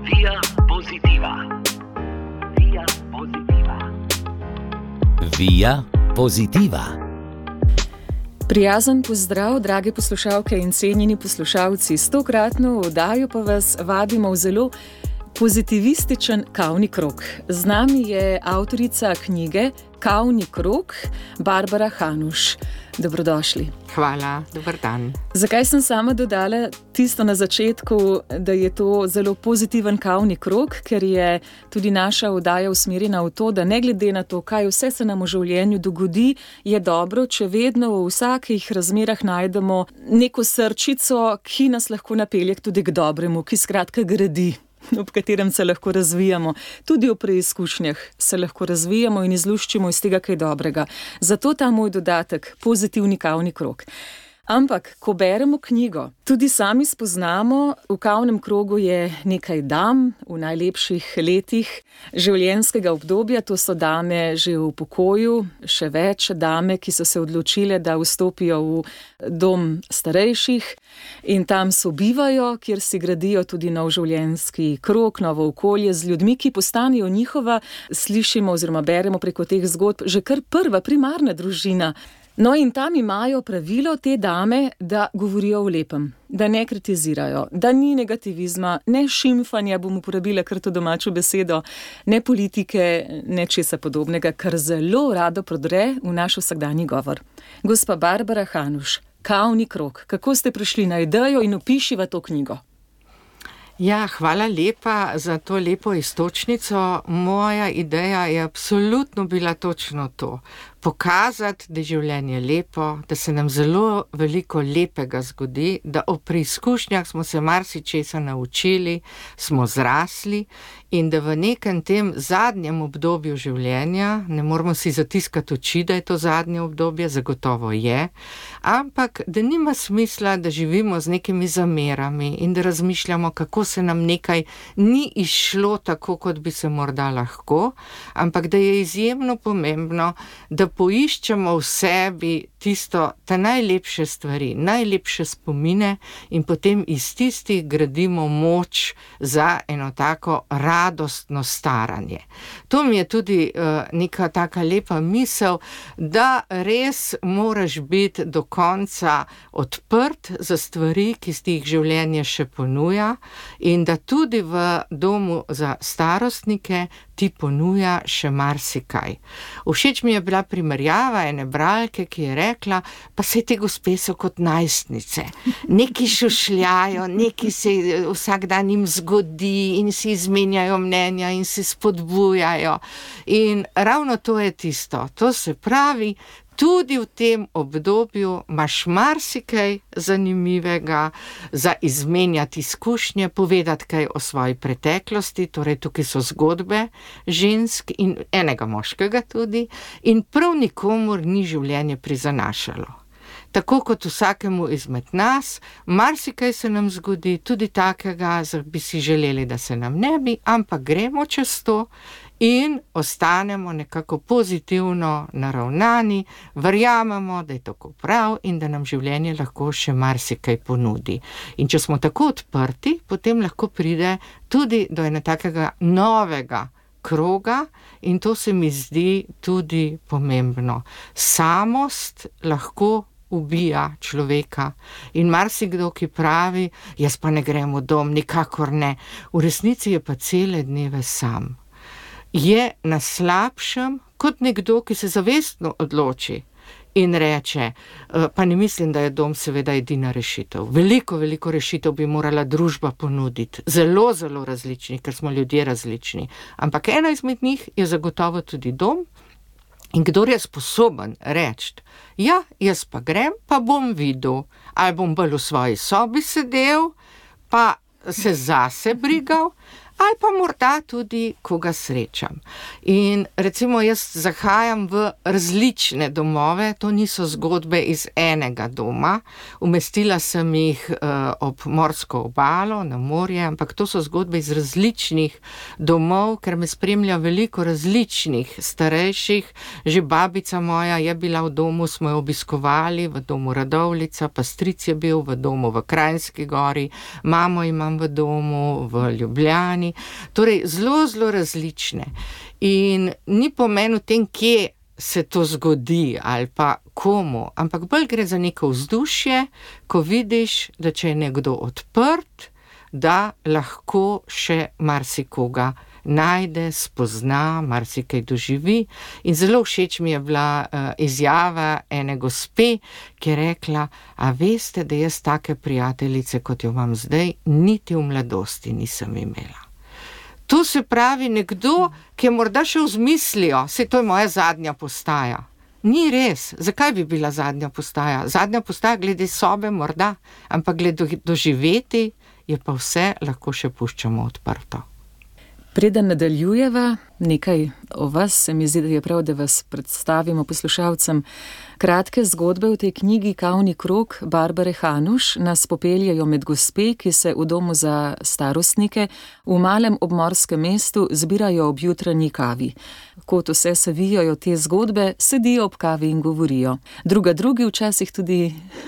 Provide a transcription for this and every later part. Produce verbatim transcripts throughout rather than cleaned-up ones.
Via Positiva. Via Positiva. Via Positiva. Prijazen pozdrav, drage poslušalke in cenjeni poslušalci. S tokratno oddajo pa vas vabimo v zelo pozitivističen kavni krog. Z nami je avtorica knjige Kavni krog, Barbara Hanuš. Dobrodošli. Hvala, dober dan. Zakaj sem sama dodala tisto na začetku, da je to zelo pozitiven kavni krog, ker je tudi naša oddaja usmerjena v to, da ne glede na to, kaj vse se nam v življenju dogodi, je dobro, če vedno v vsakih razmerah najdemo neko srčico, ki nas lahko napelje tudi k dobremu, ki skratka gradi, ob katerem se lahko razvijamo. Tudi v preizkušnjah se lahko razvijamo in izluščimo iz tega kaj dobrega. Zato ta moj dodatek, pozitivni kavni krog. Ampak, ko beremo knjigo, tudi sami spoznamo, v kavnem krogu je nekaj dam v najlepših letih življenjskega obdobja. To so dame že v pokoju, še več dame, ki so se odločile, da vstopijo v dom starejših in tam sobivajo, kjer si gradijo tudi nov življenjski krog, novo okolje z ljudmi, ki postanejo njihova, slišimo oziroma beremo preko teh zgodb, že kar prva primarna družina. No in tam imajo pravilo te dame, da govorijo o lepem, da ne kritizirajo, da ni negativizma, ne šimfanja, bom uporabila kar to domačo besedo, ne politike, ne česa podobnega, kar zelo rado prodre v naš vsakdanji govor. Gospa Barbara Hanuš, Kavni krog, kako ste prišli na idejo in opišiva to knjigo? Ja, hvala lepa za to lepo iztočnico. Moja ideja je absolutno bila točno to. Pokazati, da je življenje lepo, da se nam zelo veliko lepega zgodi, da o preizkušnjah smo se marsičesa naučili, smo zrasli in da v nekem tem zadnjem obdobju življenja, ne moramo si zatiskati oči, da je to zadnje obdobje, zagotovo je, ampak da nima smisla, da živimo z nekimi zamerami in da razmišljamo, kako se nam nekaj ni izšlo tako, kot bi se morda lahko, ampak da je izjemno pomembno, da poiščemo v sebi tisto, te najlepše stvari, najlepše spomine in potem iz tistih gradimo moč za eno tako radostno staranje. To mi je tudi uh, neka taka lepa misel, da res moraš biti do konca odprt za stvari, ki ti jih življenje še ponuja in da tudi v domu za starostnike ti ponuja še marsikaj. Všeč mi je bila primerjava ene bralke, ki je rekla, pa saj te gospe so kot najstnice. Neki šušljajo, neki se vsak dan jim zgodi in si izmenjajo mnenja in se spodbujajo. In ravno to je tisto. To se pravi, tudi v tem obdobju imaš marsikaj zanimivega za izmenjati izkušnje, povedati kaj o svoji preteklosti, torej tukaj so zgodbe žensk in enega moškega tudi, in prav nikomur ni življenje prizanašalo. Tako kot vsakemu izmed nas, marsikaj se nam zgodi, tudi takega, bi si želeli, da se nam ne bi, ampak gremo čez to in ostanemo nekako pozitivno naravnani, verjamemo, da je tako prav in da nam življenje lahko še marsikaj ponudi. In če smo tako odprti, potem lahko pride tudi do ene takega novega kroga in to se mi zdi tudi pomembno. Samost lahko ubija človeka in marsikdo, ki pravi, jaz pa ne grem v dom, nikakor ne. V resnici je pa cele dneve sam. Je na slabšem kot nekdo, ki se zavestno odloči in reče, pa ne mislim, da je dom seveda edina rešitev. Veliko, veliko rešitev bi morala družba ponuditi. Zelo, zelo različni, ker smo ljudje različni. Ampak ena izmed njih je zagotovo tudi dom. In kdor je sposoben reči, ja, jaz pa grem, pa bom videl, ali bom bolj v svoji sobi sedel, pa se zase brigal, ali pa morda tudi koga srečam. In recimo jaz zahajam v različne domove, to niso zgodbe iz enega doma, umestila sem jih uh, ob morsko obalo, na morje, ampak to so zgodbe iz različnih domov, ker me spremlja veliko različnih starejših. Že babica moja je bila v domu, smo jo obiskovali, v domu Radovljica, pa stric je bil v domu v Kranjski Gori, mamo imam v domu v Ljubljani strani, torej zelo, zelo različne. In ni pomen v tem, kje se to zgodi ali pa komu, ampak bolj gre za neko vzdušje, ko vidiš, da če je nekdo odprt, da lahko še marsikoga najde, spozna, marsikaj doživi. In zelo všeč mi je bila uh, izjava ene gospe, ki je rekla, a veste, da jaz take prijateljice, kot jo imam zdaj, niti v mladosti nisem imela. To se pravi nekdo, ki je morda še vzmislijo, saj to je moja zadnja postaja. Ni res. Zakaj bi bila zadnja postaja? Zadnja postaja glede sobe morda, ampak glede doživeti je pa vse lahko še puščamo odprto. Preden nadaljujeva, nekaj o vas, se mi zdi, da je prav, da vas predstavimo poslušalcem. Kratke zgodbe v tej knjigi Kavni krog Barbare Hanuš nas popeljajo med gospe, ki se v domu za starostnike v malem obmorskem mestu zbirajo ob jutranji kavi. Kot vse se vijajo te zgodbe, sedijo ob kavi in govorijo. Druga drugi včasih tudi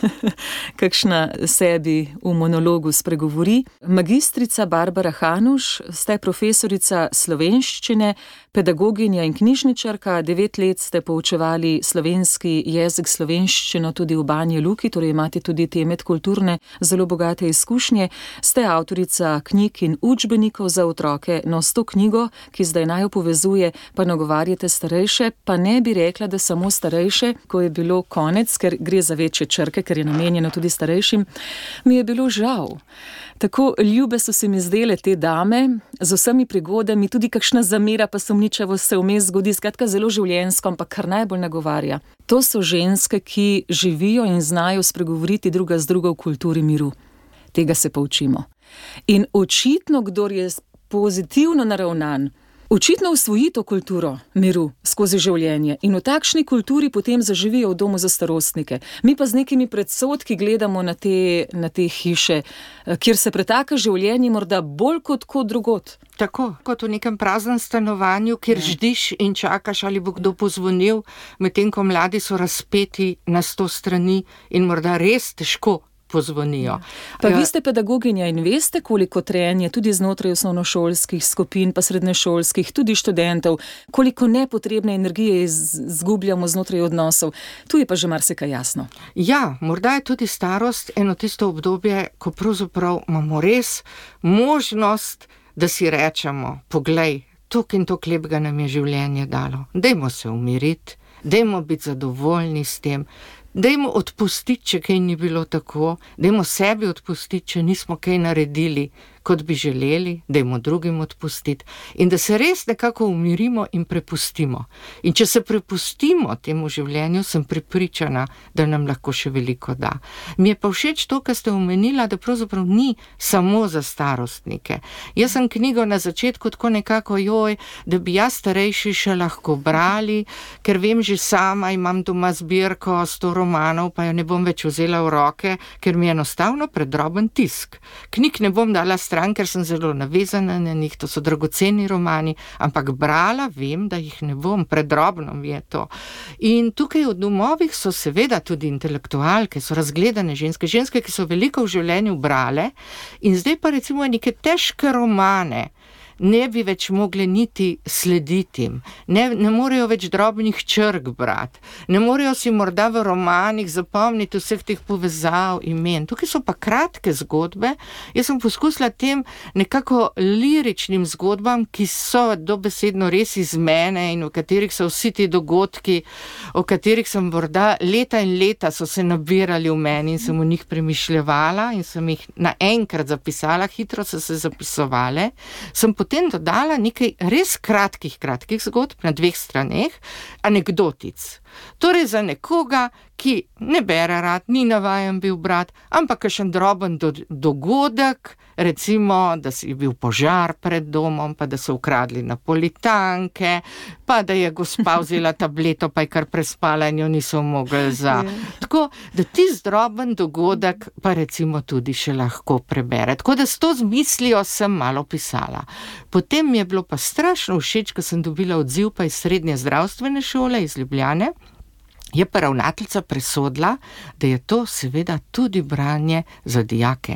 kakšna sebi v monologu spregovori. Magistrica Barbara Hanuš, ste profesorica slovenščine, pedagoginja in knjižničarka, devet let ste poučevali slovenski jezik, slovenščino tudi v Banji Luki, torej imate tudi te medkulturne zelo bogate izkušnje. Ste avtorica knjig in učbenikov za otroke, no s to knjigo, ki zdaj naju povezuje, pa nagovarjate starejše, pa ne bi rekla, da samo starejše, ko je bilo konec, ker gre za večje črke, ker je namenjeno tudi starejšim, mi je bilo žal. Tako ljube so se mi zdele te dame, z vsemi prigodami, tudi kakšna zamera pa sumničavo se vmes zgodi, skratka zelo življenjsko, ampak kar najbolj nagovarja. To so ženske, ki živijo in znajo spregovoriti druga z drugo v kulturi miru. Tega se poučimo. In očitno, kdor je pozitivno naravnan, očitno usvoji to kulturo miru skozi življenje in v takšni kulturi potem zaživijo v domu za starostnike. Mi pa z nekimi predsodki gledamo na te, na te hiše, kjer se pretaka življenje morda bolj kot kot drugod. Tako, kot v nekem praznem stanovanju, kjer ždiš in čakaš, ali bo kdo pozvonil, medtem ko mladi so razpeti na sto strani in morda res težko pozvonijo. Pa vi ste pedagoginja in veste, koliko trenje tudi znotraj osnovnošolskih skupin, pa srednješolskih, tudi študentov, koliko nepotrebne energije izgubljamo znotraj odnosov. Tu je pa že marsikaj jasno. Ja, morda je tudi starost eno tisto obdobje, ko pravzaprav imamo res možnost, da si rečemo, poglej, tok in tok lepega nam je življenje dalo. Dajmo se umiriti, dajmo biti zadovoljni s tem, dajmo odpustiti, če kaj ni bilo tako, dajmo sebi odpustiti, če nismo kaj naredili, kot bi želeli, dajmo drugim odpustiti in da se res nekako umirimo in prepustimo. In če se prepustimo temu življenju, sem prepričana, da nam lahko še veliko da. Mi je pa všeč to, kar ste omenila, da pravzaprav ni samo za starostnike. Jaz sem knjigo na začetku tako nekako, joj, da bi jaz starejši še lahko brali, ker vem že sama, imam doma zbirko sto romanov, pa jo ne bom več vzela v roke, ker mi je enostavno predroben tisk. Knjig ne bom dala stran, ker sem zelo navezana na njih, to so dragoceni romani, ampak brala vem, da jih ne bom, predrobno mi je to. In tukaj v domovih so seveda tudi intelektualke, so razgledane ženske, ženske, ki so veliko v življenju brale in zdaj pa recimo neke težke romane ne bi več mogli niti slediti. Ne, ne morejo več drobnih črk brati, ne morejo si morda v romanih zapomniti vseh teh povezav, imen. Tukaj so pa kratke zgodbe. Jaz sem poskusila tem nekako liričnim zgodbam, ki so dobesedno res iz mene in v katerih so vsi ti dogodki, o katerih sem morda leta in leta so se nabirali v meni in sem o njih premišljevala in sem jih naenkrat zapisala, hitro so se zapisovale. Sem potem dodala nekaj res kratkih, kratkih zgodb na dveh straneh, anekdotic. Torej za nekoga, ki ne bere rad, ni navajen bil brat, ampak kakšen droben do, dogodek, recimo, da si bil požar pred domom, pa da so ukradli napolitanke, pa da je gospa vzela tableto, pa je kar prespala in jo niso mogli za. Tako, da ti zdroben dogodek pa recimo tudi še lahko prebere. Tako da s to zmislijo sem malo pisala. Potem mi je bilo pa strašno všeč, ko sem dobila odziv pa iz srednje zdravstvene šole iz Ljubljane, je pa ravnateljica presodila, da je to seveda tudi branje za dijake.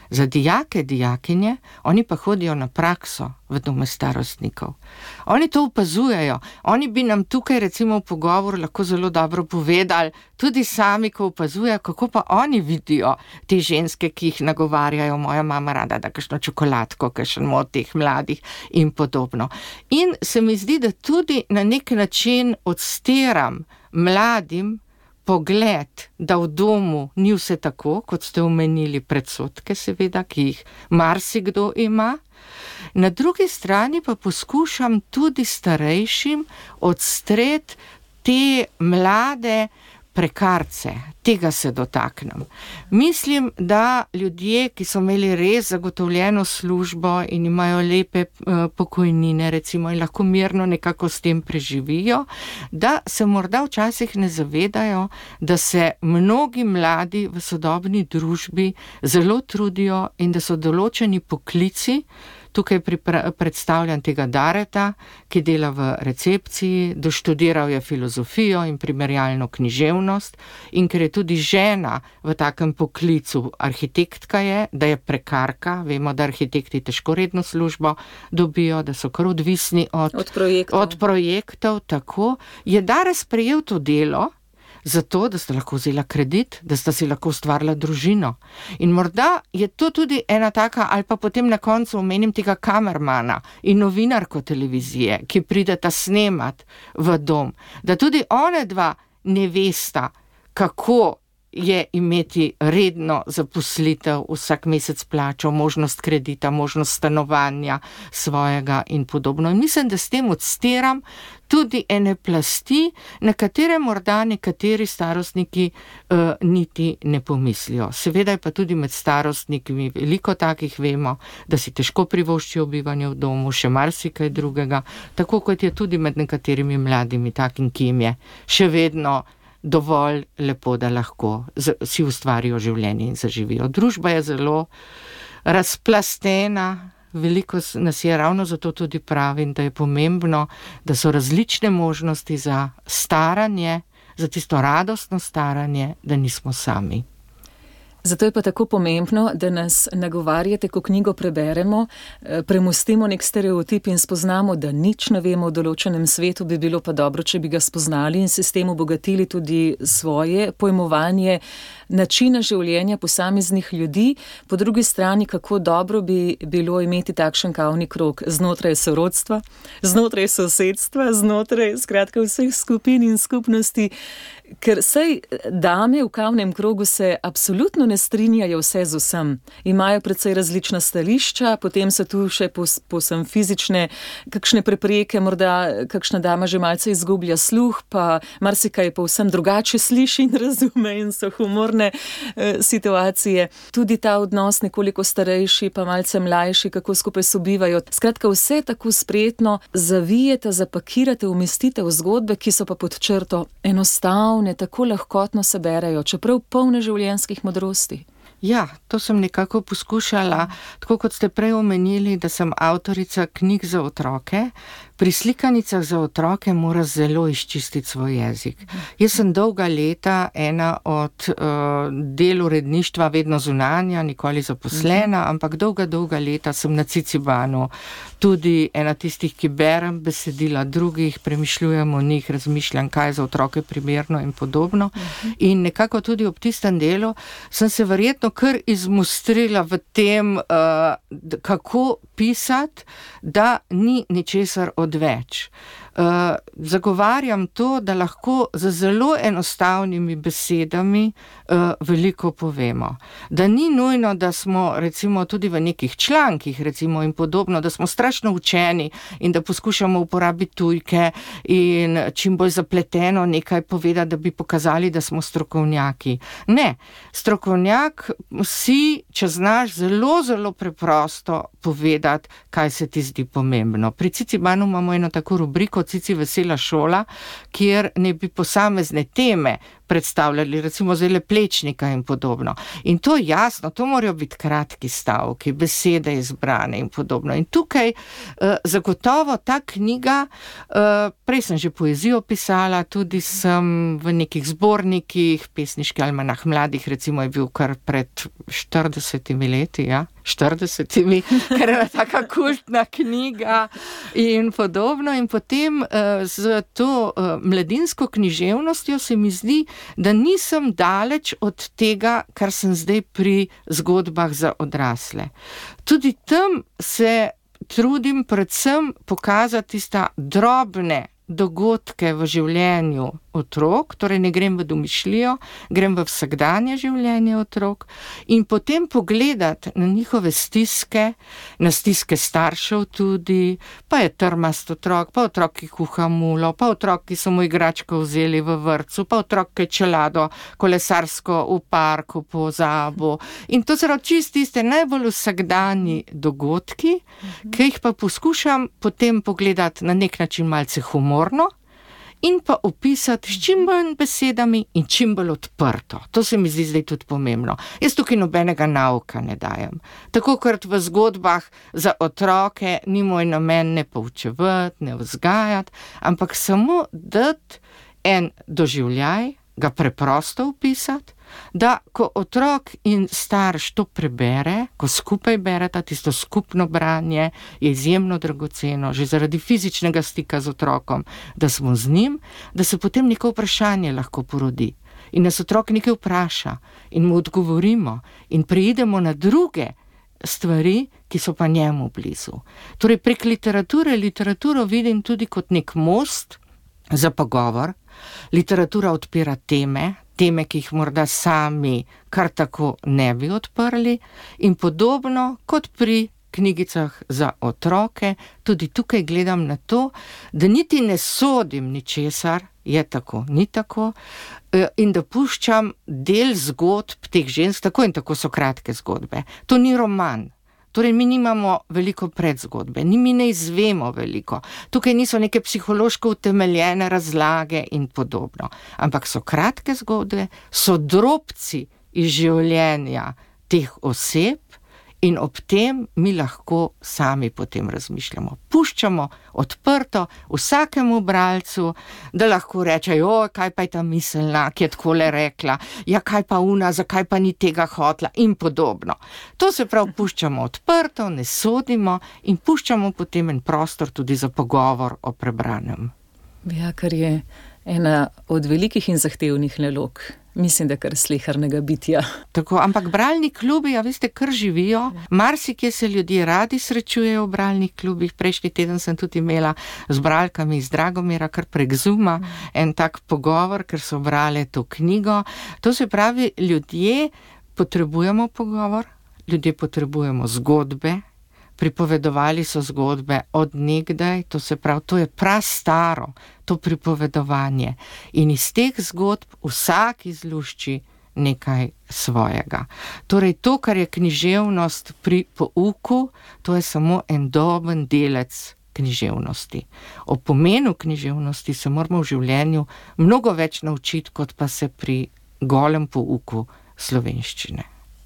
Za dijake, dijakinje, oni pa hodijo na prakso v dome starostnikov. Oni to opazujejo. Oni bi nam tukaj recimo v pogovor lahko zelo dobro povedali, tudi sami, ko opazujejo, kako pa oni vidijo te ženske, ki jih nagovarjajo, moja mama rada da kakšno čokoladko, kakšen mod teh mladih in podobno. In se mi zdi, da tudi na nek način odstiram mladim pogled, da v domu ni vse tako, kot ste omenili predsodke, seveda, ki jih marsikdo ima. Na drugi strani pa poskušam tudi starejšim odstreti te mlade prekarce, tega se dotaknem. Mislim, da ljudje, ki so imeli res zagotovljeno službo in imajo lepe uh, pokojnine, recimo, in lahko mirno nekako s tem preživijo, da se morda včasih ne zavedajo, da se mnogi mladi v sodobni družbi zelo trudijo in da so določeni poklici. Tukaj predstavljam tega Dareta, ki dela v recepciji, doštudiral je filozofijo in primerjalno književnost, in ker je tudi žena v takem poklicu, arhitektka je, da je prekarka, vemo, da arhitekti težko redno službo dobijo, da so kar odvisni od, od projektov. Od projektov, tako, je Dares sprejel to delo, zato, da sta lahko vzela kredit, da sta si lahko ustvarila družino. In morda je to tudi ena taka, ali pa potem na koncu omenim tega kamermana in novinarko televizije, ki prideta snemat v dom, da tudi one dva ne vesta, kako je imeti redno zaposlitev, vsak mesec plačo, možnost kredita, možnost stanovanja svojega in podobno. In mislim, da s tem odstiram tudi ene plasti, na katere morda nekateri starostniki uh, niti ne pomislijo. Seveda je pa tudi med starostniki veliko takih, vemo, da si težko privoščijo bivanje v domu, še marsikaj drugega, tako kot je tudi med nekaterimi mladimi takim, ki jim je še vedno dovolj lepo, da lahko si ustvarijo življenje in zaživijo. Družba je zelo razplastena, veliko nas je, ravno zato tudi pravim, da je pomembno, da so različne možnosti za staranje, za tisto radostno staranje, da nismo sami. Zato je pa tako pomembno, da nas nagovarjate, ko knjigo preberemo, premostimo nek stereotip in spoznamo, da nič ne vemo o določenem svetu, bi bilo pa dobro, če bi ga spoznali in se s tem obogatili tudi svoje pojmovanje načina življenja posameznih ljudi. Po drugi strani, kako dobro bi bilo imeti takšen kavni krog znotraj sorodstva, znotraj sosedstva, znotraj skratka vseh skupin in skupnosti, ker sej dame v kavnem krogu se absolutno ne strinjajo vse z vsem. Imajo precej različna stališča, potem so tu še povsem fizične kakšne prepreke, morda kakšna dama že malce izgublja sluh, pa marsikaj povsem drugače sliši in razume in so humorne eh, situacije. Tudi ta odnos nekoliko starejši, pa malce mlajši, kako skupaj sobivajo. Skratka, vse tako spretno zavijete, zapakirate, umestite v zgodbe, ki so pa pod črto enostavne, tako lahkotno se berejo, čeprav polne življenjskih modrosti. Ja, to sem nekako poskušala, tako kot ste prej omenili, da sem avtorica knjig za otroke. Pri slikanicah za otroke mora zelo izčistiti svoj jezik. Jaz sem dolga leta ena od uh, del uredništva, vedno zunanja, nikoli zaposlena, ampak dolga, dolga leta sem na Cicibanu tudi ena tistih, ki berem besedila drugih, premišljujem o njih, razmišljam, kaj je za otroke primerno in podobno. In nekako tudi ob tistem delu sem se verjetno kar izmostrila v tem, uh, kako pisati, da ni ničesar odveč. Uh, zagovarjam to, da lahko z zelo enostavnimi besedami uh, veliko povemo. Da ni nujno, da smo recimo tudi v nekih člankih recimo in podobno, da smo strašno učeni in da poskušamo uporabiti tujke in čim bolj zapleteno nekaj povedati, da bi pokazali, da smo strokovnjaki. Ne, strokovnjak si, če znaš zelo, zelo preprosto povedati, kaj se ti zdi pomembno. Pri Cicibanu imamo eno tako rubriko Cici vesela šola, kjer ne bi posamezne teme predstavljali, recimo zdajle Plečnika in podobno. In to jasno, to morajo biti kratki stavki, besede izbrane in podobno. In tukaj uh, zagotovo ta knjiga, uh, prej sem že poezijo pisala, tudi sem v nekih zbornikih, pesniški almanah mladih, recimo je bil kar pred štiridesetimi leti, ja, štiridesetimi, ker je taka kultna knjiga in podobno. In potem uh, z to uh, mladinsko književnostjo se mi zdi, da nisem daleč od tega, kar sem zdaj pri zgodbah za odrasle. Tudi tam se trudim predvsem pokazati tista drobne dogodke v življenju otrok, torej ne grem v domišljijo, grem v vsakdanje življenje otrok in potem pogledati na njihove stiske, na stiske staršev tudi, pa je trmast otrok, pa otrok, ki kuha mulo, pa otrok, ki so mu igračko vzeli v vrtcu, pa otrok, ki je čelado kolesarsko v parku pozabil. In to so čisto tiste najbolj vsakdanji dogodki, mhm. ki jih pa poskušam potem pogledati na nek način malce humorno, in pa opisati s čim bolj besedami in čim bolj odprto. To se mi zdi zdaj tudi pomembno. Jaz tukaj nobenega nauka ne dajem. Tako kot v zgodbah za otroke ni moj namen ne poučevati, ne vzgajati, ampak samo dati en doživljaj, ga preprosto opisati, da ko otrok in starš to prebere, ko skupaj bereta, tisto skupno branje je izjemno dragoceno, že zaradi fizičnega stika z otrokom, da smo z njim, da se potem neko vprašanje lahko porodi. In nas otrok nekaj vpraša in mu odgovorimo in preidemo na druge stvari, ki so pa njemu blizu. Torej prek literature, literaturo vidim tudi kot nek most za pogovor. Literatura odpira teme, teme, ki jih morda sami kar tako ne bi odprli in podobno kot pri knjigicah za otroke, tudi tukaj gledam na to, da niti ne sodim ničesar, je tako, ni tako, in da puščam del zgodb teh žensk, tako in tako so kratke zgodbe. To ni roman. Torej, mi nimamo veliko predzgodbe, mi ne izvemo veliko. Tukaj niso neke psihološko utemeljene razlage in podobno. Ampak so kratke zgodbe, so drobci iz življenja teh oseb in ob tem mi lahko sami potem razmišljamo. Puščamo odprto vsakemu bralcu, da lahko reče, jo, kaj pa je ta miselna, ki je takole rekla, ja, kaj pa una, zakaj pa ni tega hotla in podobno. To se prav puščamo odprto, ne sodimo in puščamo potem en prostor tudi za pogovor o prebranem. Ja, kar je ena od velikih in zahtevnih nalog. Mislim, da kar slehernego bitja. Tako, ampak bralni klubi, ja, veste, kar živijo. Marsikje se ljudje radi srečujejo v bralnih klubih. Prejšnji teden sem tudi imela z bralkami iz Dragomira, kar prek Zooma, en tak pogovor, ker so brale to knjigo. To se pravi, ljudje potrebujemo pogovor, ljudje potrebujemo zgodbe, pripovedovali so zgodbe od nekdaj, to se pravi, to je prastaro, to pripovedovanje. In iz teh zgodb vsak izlušči nekaj svojega. Torej, to, kar je književnost pri pouku, to je samo en doben delec književnosti. O pomenu književnosti se moramo v življenju mnogo več naučiti, kot pa se pri golem pouku slovenščine.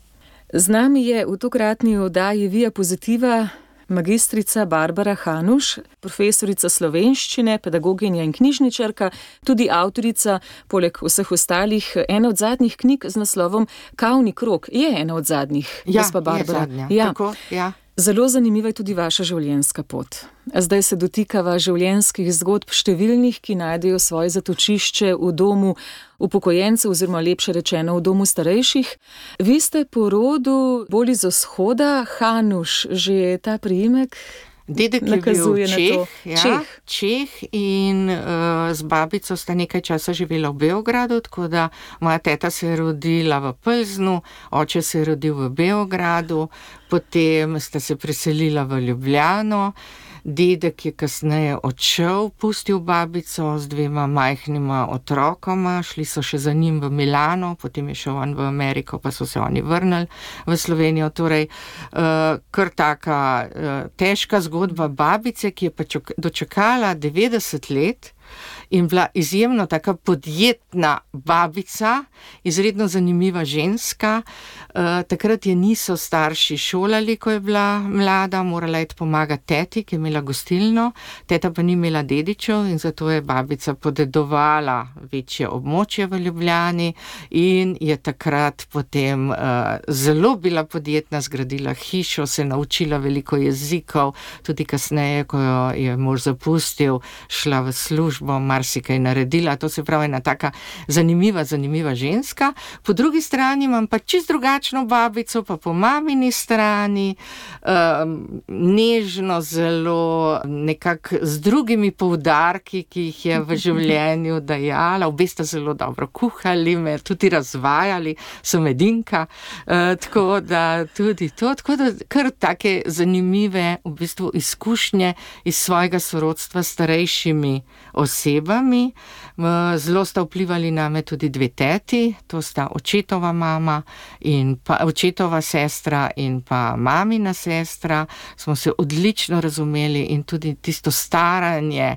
Z nami je v tokratni oddaji Via Positiva magistrica Barbara Hanuš, profesorica slovenščine, pedagoginja in knjižničarka, tudi avtorica, poleg vseh ostalih, ena od zadnjih knjig z naslovom Kavni krog. Je ena od zadnjih, ja, gospa Barbara. Je zadnja. Ja. Tako, ja. Zelo zanimiva je tudi vaša življenjska pot. Zdaj se dotikava življenjskih zgodb številnih, ki najdejo svoje zatočišče v domu upokojencev oziroma lepše rečeno v domu starejših. Vi ste po rodu bolj iz vzhoda, Hanuš, že ta priimek Dedek je bil Čeh, ja, Čeh. Čeh in uh, z babico sta nekaj časa živela v Beogradu, tako da moja teta se je rodila v Plznu, oče se je rodil v Beogradu, potem sta se preselila v Ljubljano dedek je kasneje odšel, pustil babico z dvema majhnima otrokoma, šli so še za njim v Milano, potem je šel on v Ameriko, pa so se oni vrnili v Slovenijo. Torej, uh, kar taka uh, težka zgodba babice, ki je pa čok- dočakala devetdeset let in bila izjemno taka podjetna babica, izredno zanimiva ženska. Uh, takrat je niso starši šolali, ko je bila mlada, morala je pomagati teti, ki je imela gostilno, teta pa ni imela dedičev in zato je babica podedovala večje območje v Ljubljani in je takrat potem uh, zelo bila podjetna, zgradila hišo, se naučila veliko jezikov, tudi kasneje, ko jo je mož zapustil, šla v službo, marsikaj naredila, to se pravi ena taka zanimiva, zanimiva ženska. Po drugi strani imam pa čist drugačno babico, pa po mamini strani, um, nežno, zelo nekako z drugimi poudarki, ki jih je v življenju dajala, obe sta zelo dobro kuhali, me tudi razvajali, sem edinka, uh, tako da tudi to, tako da kar take zanimive v bistvu izkušnje iz svojega sorodstva s starejšimi osebami. Zelo sta vplivali name tudi dve teti, to sta očetova mama in pa očetova sestra in pa mamina sestra. Smo se odlično razumeli in tudi tisto staranje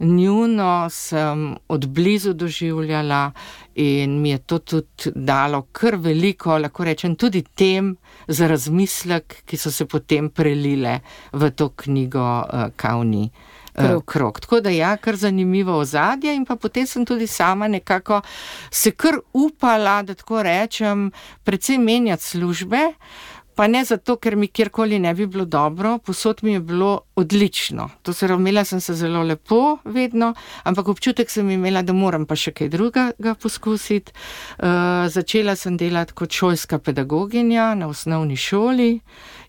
njuno sem od blizu doživljala in mi je to tudi dalo kar veliko, lahko rečem, tudi tem za razmislek, ki so se potem prelile v to knjigo uh, Kavni krog. krog. Tako da ja, kar zanimivo ozadje in pa potem sem tudi sama nekako se kar upala, da tako rečem, predvsem menjati službe, pa ne zato, ker mi kjerkoli ne bi bilo dobro, posod mi je bilo odlično. To se razumela sem se zelo lepo vedno, ampak občutek sem imela, da moram pa še kaj drugega poskusiti. Uh, začela sem delati kot šolska pedagoginja na osnovni šoli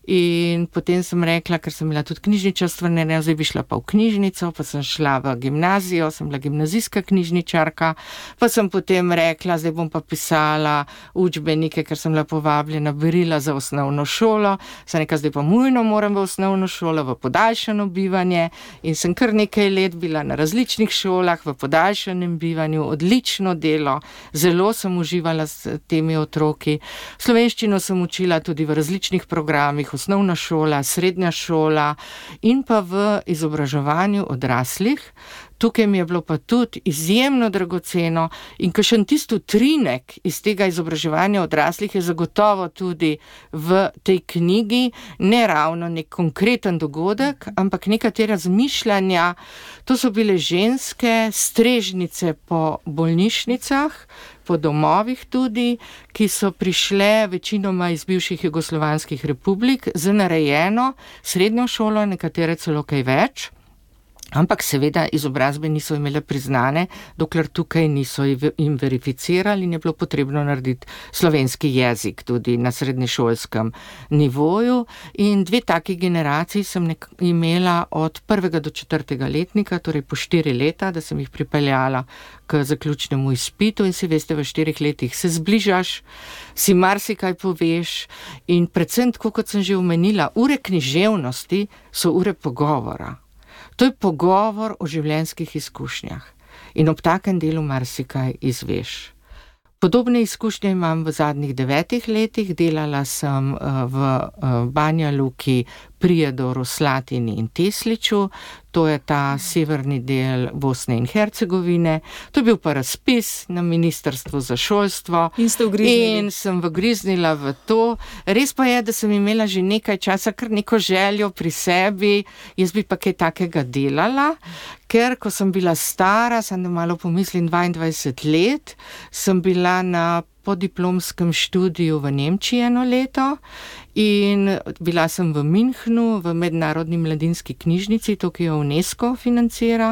in potem sem rekla, ker sem imela tudi knjižničarstvo, ne, ne, zdaj bi šla pa v knjižnico, pa sem šla v gimnazijo, sem bila gimnazijska knjižničarka, pa sem potem rekla, zdaj bom pa pisala učbenike, ker sem bila povabljena berila za osnovno šolo, sem rekla, zdaj pa mujno moram v osnovno šolo, v podaljšano bivanje in sem kar nekaj let bila na različnih šolah, v podaljšanem bivanju, odlično delo, zelo sem uživala s temi otroki. Slovenščino sem učila tudi v različnih programih, osnovna šola, srednja šola in pa v izobraževanju odraslih. Tukaj mi je bilo pa tudi izjemno dragoceno in kakšen tisto trinek iz tega izobraževanja odraslih je zagotovo tudi v tej knjigi, ne ravno nek konkreten dogodek, ampak neka razmišljanja. To so bile ženske, strežnice po bolnišnicah, po domovih tudi, ki so prišle večinoma iz bivših jugoslovanskih republik z narejeno srednjo šolo, nekatere celo kaj več. Ampak seveda izobrazbe niso imele priznane, dokler tukaj niso jim verificirali in je bilo potrebno narediti slovenski jezik tudi na srednješolskem nivoju. In dve taki generaciji sem imela od prvega do četrtega letnika, torej po štiri leta, da sem jih pripeljala k zaključnemu izpitu in si veste, v štirih letih se zbližaš, si marsikaj poveš in predvsem, tako kot sem že omenila, ure književnosti so ure pogovora. To je pogovor o življenjskih izkušnjah in ob takem delu marsikaj izveš. Podobne izkušnje imam v zadnjih devetih letih, delala sem v Banja Luki, Prijedoru, Slatini in Tesliču, to je ta severni del Bosne in Hercegovine. To je bil pa razpis na Ministrstvu za šolstvo in, in sem vgriznila v to. Res pa je, da sem imela že nekaj časa kar neko željo pri sebi, jaz bi pa kaj takega delala, ker ko sem bila stara, sem da malo pomislim dvaindvajset let, sem bila na podiplomskem študiju v Nemčiji eno leto in bila sem v Münchnu, v mednarodni mladinski knjižnici, to, ki jo UNESCO financira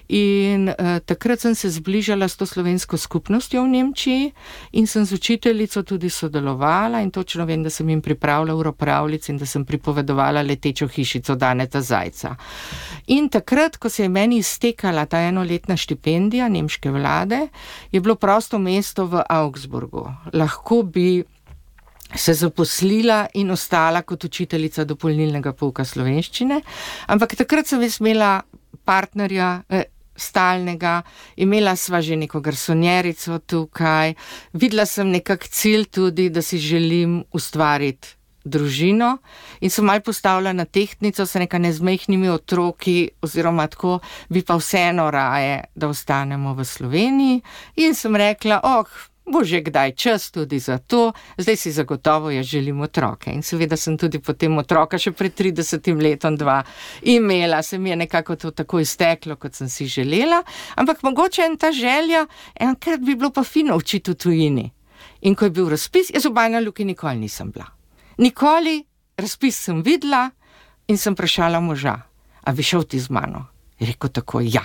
in eh, takrat sem se zbližala s to slovensko skupnostjo v Nemčiji in sem z učiteljico tudi sodelovala in točno vem, da sem jim pripravila uro pravljic in da sem pripovedovala Letečo hišico Daneta Zajca. In takrat, ko se je meni iztekala ta enoletna štipendija nemške vlade, je bilo prosto mesto v Augsburgu. Lahko bi se zaposlila in ostala kot učiteljica dopolnilnega pouka slovenščine, ampak takrat sem jaz imela partnerja eh, stalnega, imela sva že neko garsonjerico tukaj, videla sem nekak cilj tudi, da si želim ustvariti družino in sem malo postavila na tehtnico, se nekaj ne z majhnimi otroki oziroma tako, bi pa vseeno raje, da ostanemo v Sloveniji in sem rekla, oh, bo že kdaj čas tudi za to, zdaj si zagotovo jaz želim otroke. In seveda sem tudi potem otroka še pred tridesetim letom dva imela, se mi je nekako to tako izteklo, kot sem si želela, ampak mogoče en ta želja, enkrat bi bilo pa fino učiti v tujini. In ko je bil razpis, jaz v Banja Luki nikoli nisem bila. Nikoli razpis sem videla in sem vprašala moža, a bi šel ti z mano? Je rekel tako, ja.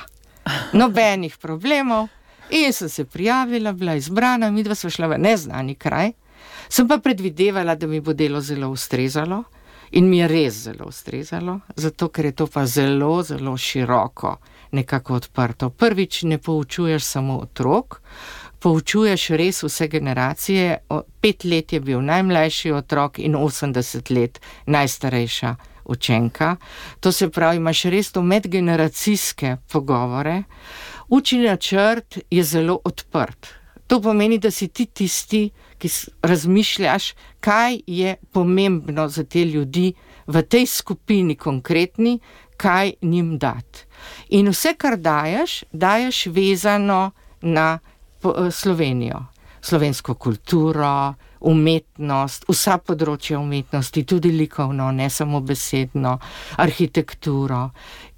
Nobenih problemov. In sem se prijavila, bila izbrana, midva sva šla v neznani kraj. Sem pa predvidevala, da mi bo delo zelo ustrezalo in mi je res zelo ustrezalo, zato ker je to pa zelo, zelo široko nekako odprto. Prvič ne poučuješ samo otrok, poučuješ res vse generacije. Pet let je bil najmlajši otrok in osemdeset let najstarejša učenka. To se pravi, imaš res to medgeneracijske pogovore. Učni načrt je zelo odprt. To pomeni, da si ti tisti, ki razmišljaš, kaj je pomembno za te ljudi v tej skupini konkretni, kaj njim dati. In vse, kar daješ, daješ vezano na Slovenijo. Slovensko kulturo, umetnost, vsa področja umetnosti, tudi likovno, ne samo besedno, arhitekturo.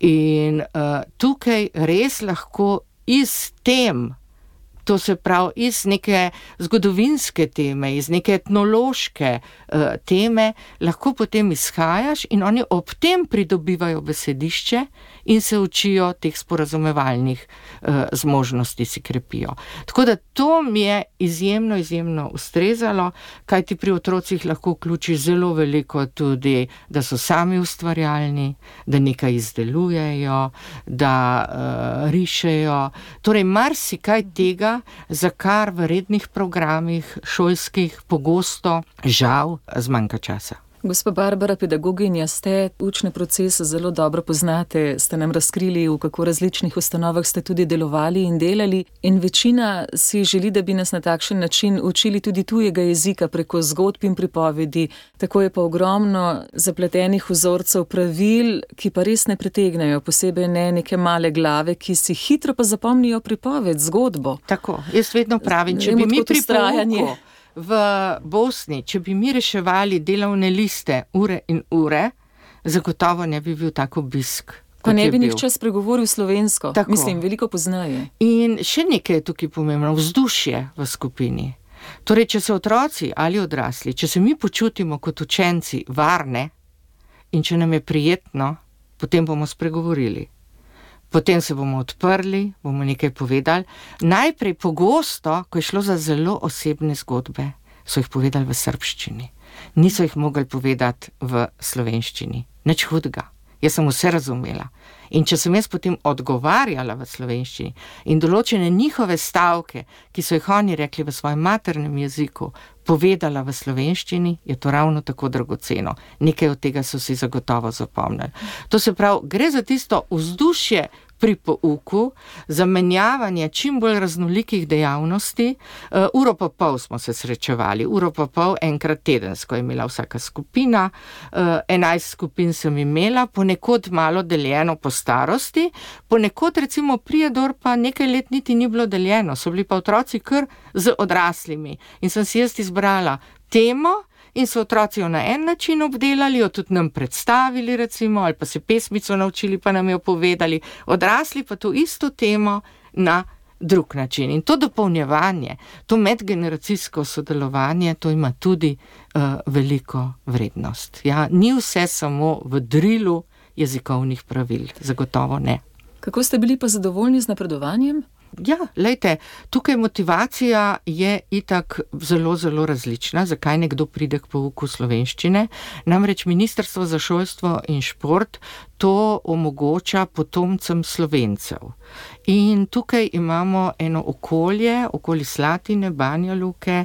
In uh, tukaj res lahko iz tem, to se pravi iz neke zgodovinske teme, iz neke etnološke uh, teme, lahko potem izhajaš in oni ob tem pridobivajo besedišče in se učijo teh sporazumevalnih uh, zmožnosti, si krepijo. Tako da to mi je izjemno, izjemno ustrezalo, kajti pri otrocih lahko vključiš zelo veliko tudi, da so sami ustvarjalni, da nekaj izdelujejo, da uh, rišejo. Torej, marsikaj tega, za kar v rednih programih šolskih pogosto žal zmanjka časa. Gospa Barbara, pedagoginja ste, učne procese zelo dobro poznate, ste nam razkrili, v kako različnih ustanovah ste tudi delovali in delali in večina si želi, da bi nas na takšen način učili tudi tujega jezika preko zgodb in pripovedi. Tako je pa ogromno zapletenih vzorcev pravil, ki pa res ne pritegnejo, posebej ne neke male glave, ki si hitro pa zapomnijo pripoved, zgodbo. Tako, jaz vedno pravim, če bi mi pri pouku v Bosni, če bi mi reševali delovne liste ure in ure, zagotovo ne bi bil tak obisk. Pa ne bi nihče spregovoril slovensko. Tako. Mislim, veliko poznaje. In še nekaj je tukaj pomembno, vzdušje v skupini. Torej, če so otroci ali odrasli, če se mi počutimo kot učenci varne in če nam je prijetno, potem bomo spregovorili. Potem se bomo odprli, bomo nekaj povedali. Najprej pogosto, ko je šlo za zelo osebne zgodbe, so jih povedali v srbščini. Niso jih mogli povedati v slovenščini. Nič hudega. Jaz sem vse razumela. In če sem jaz potem odgovarjala v slovenščini in določene njihove stavke, ki so jih oni rekli v svojem maternem jeziku, povedala v slovenščini, je to ravno tako dragoceno. Nekaj od tega so si zagotovo zapomnili. To se pravi, gre za tisto vzdušje pri pouku, zamenjavanje čim bolj raznolikih dejavnosti. Uh, uro pa pol smo se srečevali, uro pa pol enkrat tedensko je imela vsaka skupina, uh, enajst skupin sem imela, ponekod malo deljeno po starosti, ponekod recimo Prijedor pa nekaj let niti ni bilo deljeno, so bili pa otroci kar z odraslimi in sem si jaz izbrala temo in so otroci jo na en način obdelali, jo tudi nam predstavili recimo, ali pa se pesmico naučili, pa nam jo povedali, odrasli pa to isto temo na drug način. In to dopolnjevanje, to medgeneracijsko sodelovanje, to ima tudi uh, veliko vrednost. Ja, ni vse samo v drilu jezikovnih pravil, zagotovo ne. Kako ste bili pa zadovoljni z napredovanjem? Ja, lejte, tukaj motivacija je itak zelo, zelo različna, zakaj nekdo pride k pouku slovenščine. Namreč Ministrstvo za šolstvo in šport to omogoča potomcem Slovencev. In tukaj imamo eno okolje, okoli Slatine, Banja Luke,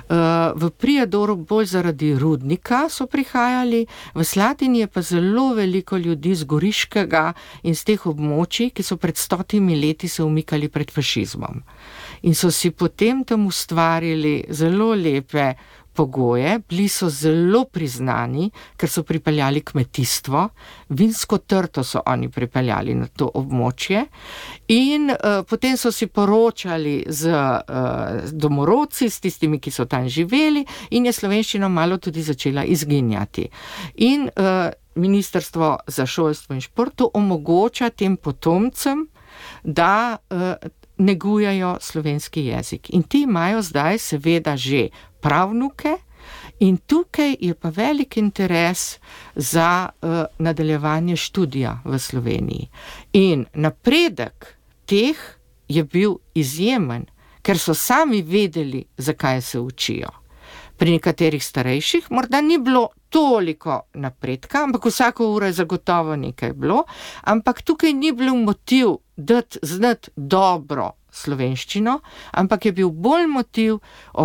v Prijedoru bolj zaradi rudnika so prihajali, v Slatini je pa zelo veliko ljudi z Goriškega in z teh območij, ki so pred stotimi leti se umikali pred fašizmom. In so si potem tam ustvarili zelo lepe pogoje, bili so zelo priznani, ker so pripeljali kmetijstvo, vinsko trto so oni pripeljali na to območje in uh, potem so si poročali z uh, domorodci, s tistimi, ki so tam živeli in je slovenščina malo tudi začela izginjati. In uh, Ministrstvo za šolstvo in športu omogoča tem potomcem, da uh, negujejo slovenski jezik. In ti imajo zdaj seveda že pravnuke in tukaj je pa velik interes za uh, nadaljevanje študija v Sloveniji. In napredek teh je bil izjemen, ker so sami vedeli, zakaj se učijo. Pri nekaterih starejših morda ni bilo toliko napredka, ampak vsako uro je zagotovo nekaj bilo, ampak tukaj ni bil motiv dati znati dobro slovenščino, ampak je bil bolj motiv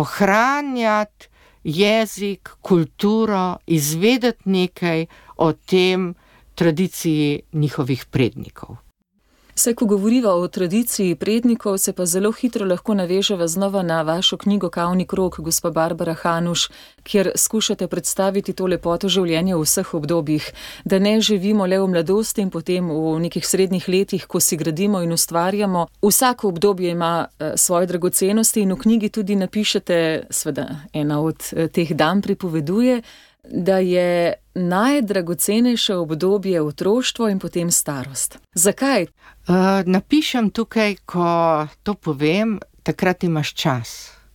ohranjati jezik, kulturo, izvedeti nekaj o tem tradiciji njihovih prednikov. Vse, ko govoriva o tradiciji prednikov, se pa zelo hitro lahko naveževa znova na vašo knjigo Kavni krog, gospa Barbara Hanuš, kjer skušate predstaviti to lepoto življenja v vseh obdobjih, da ne živimo le v mladosti in potem v nekih srednjih letih, ko si gradimo in ustvarjamo. Vsako obdobje ima svoje dragocenosti in v knjigi tudi napišete, seveda ena od teh dam pripoveduje, da je najdragocenejše obdobje otroštvo in potem starost. Zakaj? Uh, napišem tukaj, ko to povem, takrat imaš čas,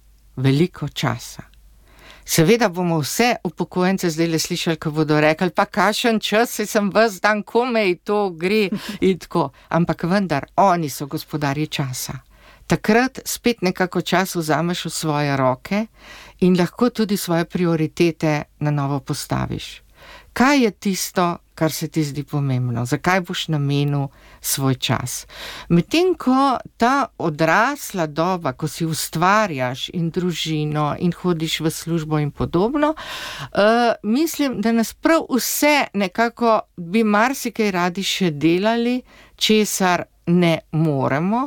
veliko časa. Seveda bomo vse upokojence zdaj le slišali, ko bodo rekli, pa kakšen čas, sem ves dan komaj, to gre in tako. Ampak vendar, oni so gospodarji časa. Takrat spet nekako čas vzameš v svoje roke in lahko tudi svoje prioritete na novo postaviš. Kaj je tisto, kar se ti zdi pomembno? Zakaj boš namenil svoj čas? Medtem ko ta odrasla doba, ko si ustvarjaš in družino in hodiš v službo in podobno, uh, mislim, da nas prav vse nekako bi marsikaj radi še delali, česar ne moremo,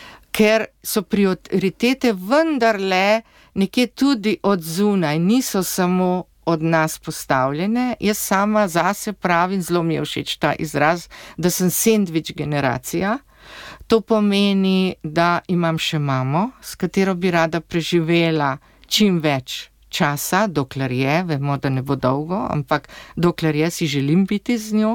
ker so prioritete vendarle nekje tudi od zunaj, niso samo od nas postavljene. Jaz sama zase pravim, zelo mi je všeč ta izraz, da sem sendvič generacija. To pomeni, da imam še mamo, s katero bi rada preživela čim več časa, dokler je, vemo, da ne bo dolgo, ampak dokler je, si želim biti z njo.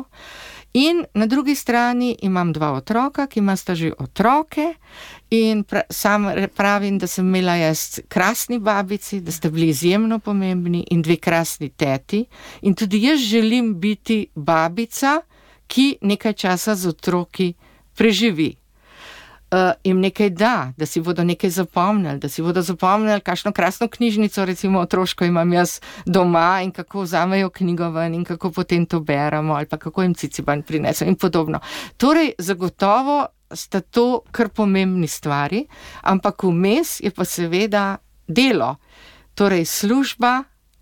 In na drugi strani imam dva otroka, ki imata že otroke in pra, sam pravim, da sem imela jaz krasni babici, da sta bili izjemno pomembni in dve krasni teti in tudi jaz želim biti babica, ki nekaj časa z otroki preživi. Uh, in nekaj da, da si bodo nekaj zapomnili, da si bodo zapomnili, kakšno krasno knjižnico, recimo otroško imam jaz doma in kako vzamejo knjigo ven in kako potem to beremo ali pa kako jim ciciban prineso in podobno. Torej, zagotovo sta to kar pomembni stvari, ampak vmes je pa seveda delo, torej služba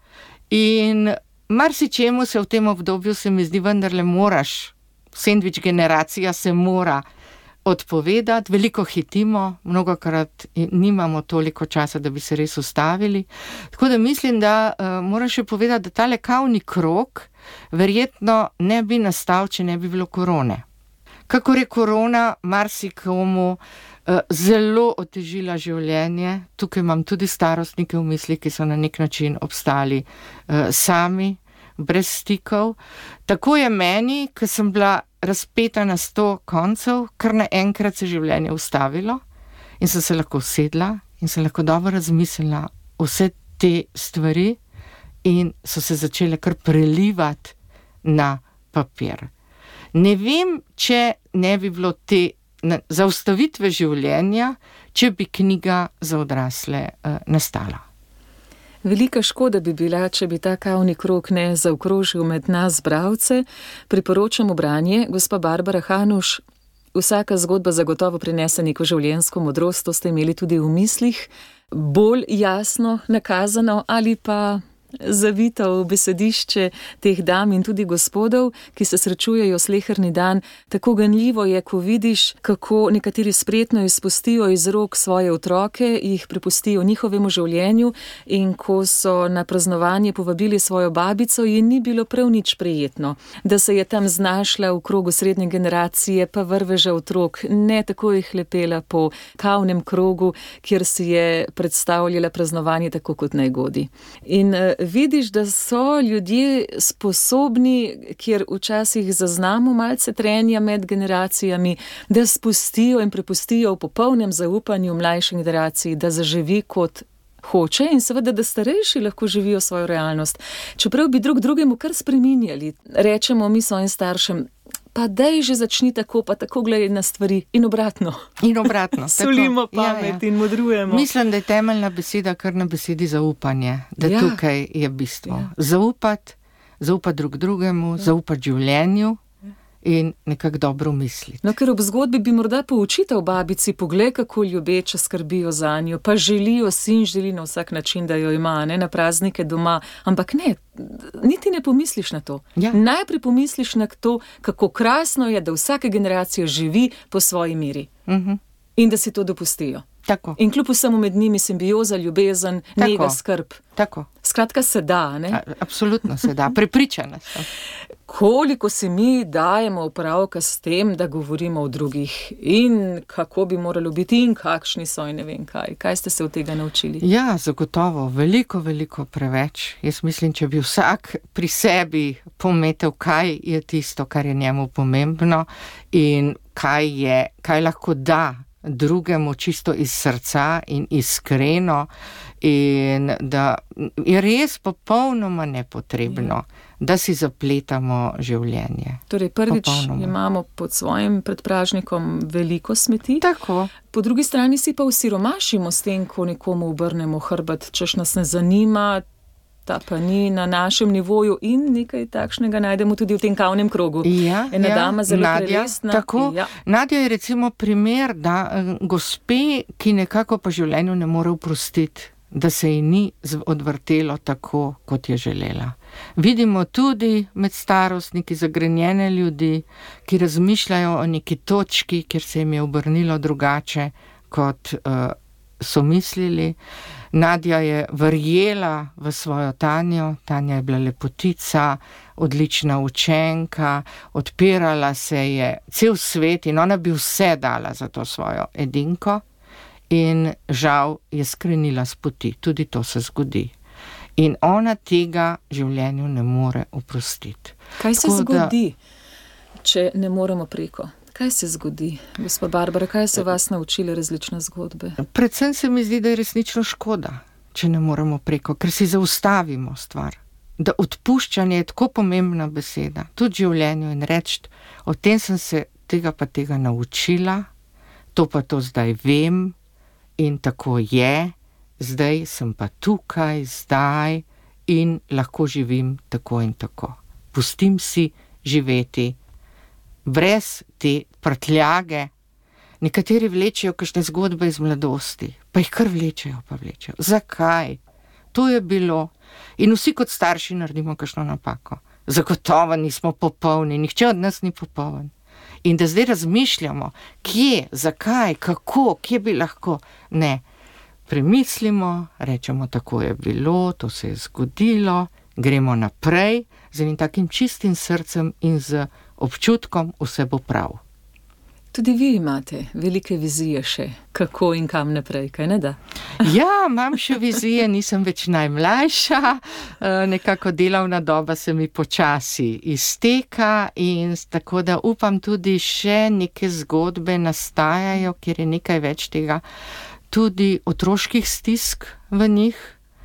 in marsičemu se v tem obdobju se mi zdi vendarle moraš, sendvič generacija se mora odpovedati, veliko hitimo, mnogokrat nimamo toliko časa, da bi se res ustavili. Tako da mislim, da uh, moram še povedati, da tale kavni krog verjetno ne bi nastal, če ne bi bilo korone. Kakor je korona marsikomu uh, zelo otežila življenje, tukaj imam tudi starostnike v misli, ki so na nek način obstali uh, sami, brez stikov. Tako je meni, ko sem bila razpeta na sto koncev, kar naenkrat se življenje ustavilo in sem se lahko usedla in sem lahko dobro razmislila vse te stvari in so se začele kar prelivati na papir. Ne vem, če ne bi bilo te zaustavitve življenja, če bi knjiga za odrasle uh, nastala. Velika škoda bi bila, če bi ta kavni krog ne zaokrožil med nas bralce. Priporočamo branje, gospa Barbara Hanuš. Vsaka zgodba zagotovo prinese neko življenjsko modrost, to ste imeli tudi v mislih, bolj jasno nakazano ali pa zavito v besedišče teh dam in tudi gospodov, ki se srečujejo sleherni dan. Tako ganljivo je, ko vidiš, kako nekateri spretno izpustijo iz rok svoje otroke, jih prepustijo njihovemu življenju, in ko so na praznovanje povabili svojo babico, ji ni bilo prav nič prijetno. Da se je tam znašla v krogu srednje generacije, pa vrveža otrok, ne tako jih lepela po kavnem krogu, kjer si je predstavljala praznovanje tako kot najgodi. In vidiš, da so ljudje sposobni, kjer včasih zaznamo malce trenja med generacijami, da spustijo in prepustijo v popolnem zaupanju mlajši generaciji, da zaživi kot hoče in seveda, da starejši lahko živijo svojo realnost. Čeprav bi drug drugemu kar spreminjali, rečemo mi svojim staršem, pa daj že začni tako, pa tako gledaj na stvari in obratno. In obratno. Solimo pamet ja, ja. in modrujemo. Mislim, da je temeljna beseda kar na besedi zaupanje, da ja. tukaj je bistvo. Ja. Zaupati, zaupati drug drugemu, ja. zaupati življenju in nekako dobro misliti. No, ker ob zgodbi bi morda poučitev babici, poglej, kako ljubeče skrbijo za njo, pa želijo, sin želi na vsak način, da jo ima, ne na praznike doma, ampak ne, niti ne pomisliš na to. Ja. Najprej pomisliš na to, kako krasno je, da vsaka generacija živi po svoji meri. Uh-huh. In da si to dopustijo. Tako. In kljub vsemu med njimi simbioza, ljubezen, Tako. njega, skrb. Tako. Skratka se da, ne? A, absolutno se da, prepričana sem. Koliko si mi dajemo opravka s tem, da govorimo o drugih in kako bi moralo biti in kakšni so in ne vem kaj. Kaj ste se od tega naučili? Ja, zagotovo, veliko, veliko preveč. Jaz mislim, če bi vsak pri sebi pometel, kaj je tisto, kar je njemu pomembno in kaj je, kaj lahko da drugemu čisto iz srca in iskreno, in da je res popolnoma nepotrebno, ja. da si zapletamo življenje. Torej prvič popolnoma. Imamo pod svojim predpražnikom veliko smeti, Tako. po drugi strani si pa osiromašimo s tem, ko nekomu obrnemo hrbet, češ nas ne zanima, ta pa ni na našem nivoju in nekaj takšnega najdemo tudi v tem kavnem krogu. Ja, Ena ja, dama zelo Nadja, prelestna. Tako, ja. Nadja je recimo primer, da gospe, ki nekako po življenju ne more oprostiti, da se ji ni odvrtelo tako, kot je želela. Vidimo tudi med starostniki zagrenjene ljudi, ki razmišljajo o neki točki, kjer se jim je obrnilo drugače, kot uh, so mislili. Nadja je verjela v svojo Tanjo, Tanja je bila lepotica, odlična učenka, odpirala se je cel svet in ona bi vse dala za to svojo edinko in žal je skrenila s poti, tudi to se zgodi. In ona tega življenju ne more oprostiti. Kaj se Tako zgodi, da... če ne moremo preko? Kaj se zgodi, gospa Barbara, kaj so vas naučile različne zgodbe? Predvsem se mi zdi, da je resnično škoda, če ne moremo preko, ker si zaustavimo stvar. Da odpuščanje je tako pomembna beseda, tudi v življenju, in reči, o tem sem se tega pa tega naučila, to pa to zdaj vem in tako je, zdaj sem pa tukaj, zdaj in lahko živim tako in tako. Pustim si živeti brez te prtljage. Nekateri vlečejo kakšne zgodbe iz mladosti, pa jih kar vlečejo, pa vlečejo. Zakaj? To je bilo. In vsi kot starši naredimo kakšno napako. Zagotovo nismo popolni, nihče od nas ni popoln. In da zdaj razmišljamo, kje, zakaj, kako, kje bi lahko. Ne, premislimo, rečemo, tako je bilo, to se je zgodilo, gremo naprej z enim takim čistim srcem in z občutkom, vse bo prav. Tudi vi imate velike vizije še, kako in kam naprej, kaj ne da? Ja, imam še vizije, nisem več najmlajša, nekako delovna doba se mi počasi izteka in tako da upam tudi še neke zgodbe nastajajo, kjer je nekaj več tega, tudi otroških stisk v njih.